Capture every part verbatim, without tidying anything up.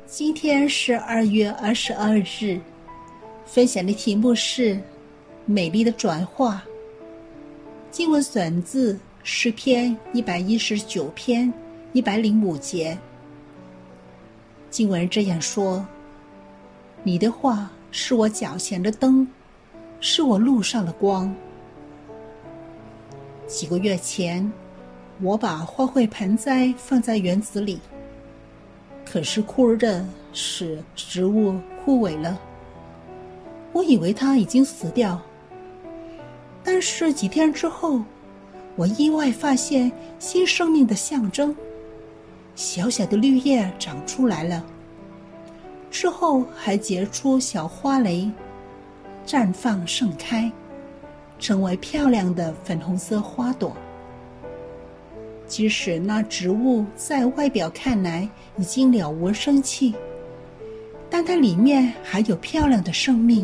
今天是二月二十二日，分享的题目是美丽的转化。经文选自诗篇一百一十九篇一百零五节。经文这样说：你的话是我脚前的灯，是我路上的光。几个月前，我把花卉盆栽放在园子里，可是酷热的使植物枯萎了。我以为它已经死掉，但是几天之后，我意外发现新生命的象征，小小的绿叶长出来了，之后还结出小花蕾，绽放盛开，成为漂亮的粉红色花朵。即使那植物在外表看来已经了无生气，但它里面还有漂亮的生命。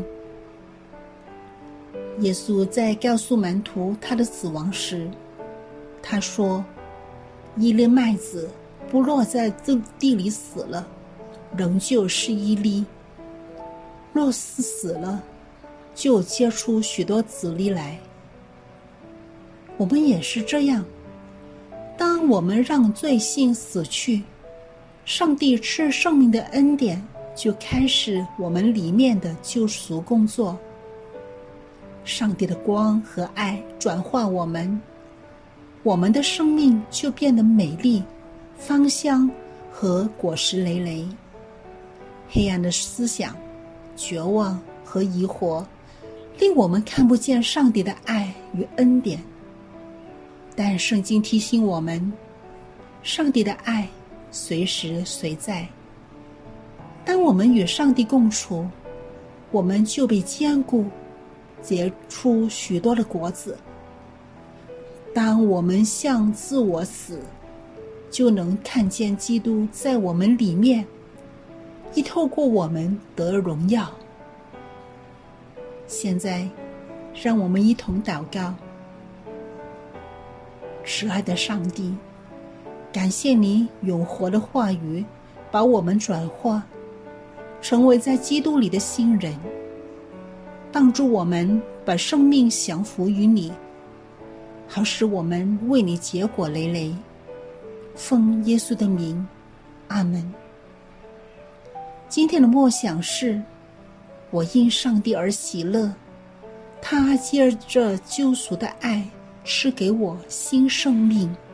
耶稣在告诉门徒他的死亡时，他说：一粒麦子不落在地里死了，仍旧是一粒；若是死了，就结出许多子粒来。我们也是这样，当我们让罪性死去，上帝赐生命的恩典就开始我们里面的救赎工作。上帝的光和爱转化我们，我们的生命就变得美丽、芳香和果实累累。黑暗的思想、绝望和疑惑令我们看不见上帝的爱与恩典，但圣经提醒我们，上帝的爱随时随在。当我们与上帝共处，我们就被坚固，结出许多的果子。当我们向自我死，就能看见基督在我们里面，亦透过我们得荣耀。现在让我们一同祷告。慈爱的上帝，感谢你永活的话语把我们转化成为在基督里的新人，帮助我们把生命降服于你，好使我们为你结果累累。奉耶稣的名，阿们。今天的默想是：我因上帝而喜乐，他借着救赎的爱赐给我新生命。